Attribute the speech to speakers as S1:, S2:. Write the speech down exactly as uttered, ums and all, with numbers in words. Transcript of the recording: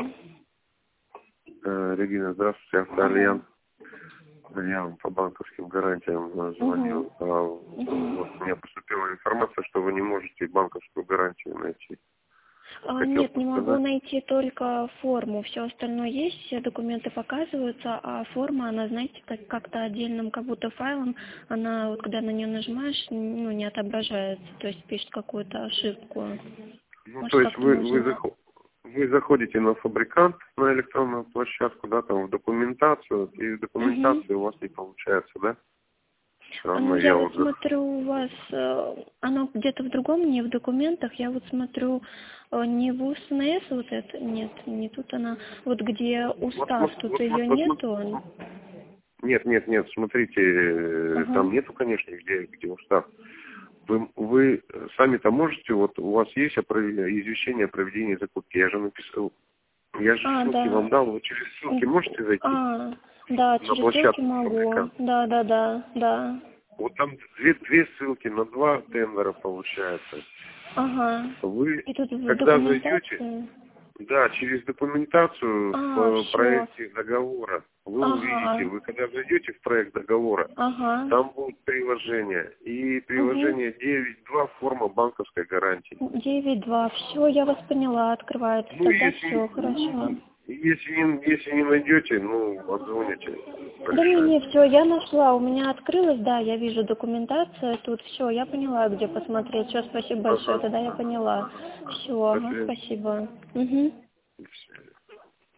S1: Э, Регина, здравствуйте, Автоальянс. Я вам по банковским гарантиям э, звонил.
S2: Угу.
S1: А, вот у меня поступила информация, что вы не можете банковскую гарантию найти.
S2: А,
S1: Хотел
S2: нет, не могу
S1: подсказать.
S2: найти только форму. Все остальное есть, все документы показываются, а форма, она, знаете, как- как-то отдельным как будто файлом, она вот когда на нее нажимаешь, ну, не отображается, то есть пишет какую-то ошибку.
S1: Ну,
S2: Может,
S1: то есть
S2: как-то
S1: вы, вы,
S2: можно...
S1: захо- вы заходите на фабрикант, на электронную площадку, да, там в документацию, и в
S2: Угу.
S1: документации у вас не получается, да? Все
S2: Ну,
S1: равно
S2: я
S1: я
S2: вот
S1: вот зах-
S2: смотрю, у вас э, оно где-то в другом, не в документах. Я вот смотрю, э, не в УСНС вот это, нет, не тут она. Вот где
S1: Вот,
S2: устав,
S1: вот,
S2: тут
S1: вот, вот,
S2: ее
S1: вот, вот.
S2: нету.
S1: Нет, нет, нет, смотрите, э,
S2: Ага.
S1: там нету, конечно, где, где устав. Вы, вы сами-то можете, вот у вас есть опро- извещение о проведении закупки, я же написал, я же
S2: А,
S1: ссылки
S2: да.
S1: вам дал, вы через ссылки можете зайти
S2: А, да,
S1: на
S2: через ссылки
S1: площадку
S2: могу.
S1: фабрикант?
S2: Да, да, да, да.
S1: Вот там две, две ссылки на два тендера получается.
S2: Ага.
S1: Вы,
S2: И тут в
S1: когда зайдете,
S2: документации.
S1: да, через документацию в
S2: А,
S1: э,
S2: все.
S1: проекте договора, вы увидите,
S2: Ага.
S1: вы когда зайдете в проект договора,
S2: Ага.
S1: там будет приложение, и
S2: Угу.
S1: приложение девять два форма банковской гарантии.
S2: девять два. Все, я вас поняла, открывается.
S1: Ну,
S2: Тогда
S1: если,
S2: все, хорошо.
S1: если, не, если не найдете, ну, отзвоните,
S2: Да не,
S1: порешаем.
S2: не, все, я нашла, у меня открылось, да, я вижу документацию, тут все, я поняла, где посмотреть. Все, спасибо большое,
S1: Ага.
S2: тогда я поняла. Все,
S1: До
S2: ага,
S1: связи.
S2: спасибо. Угу.
S1: До свидания.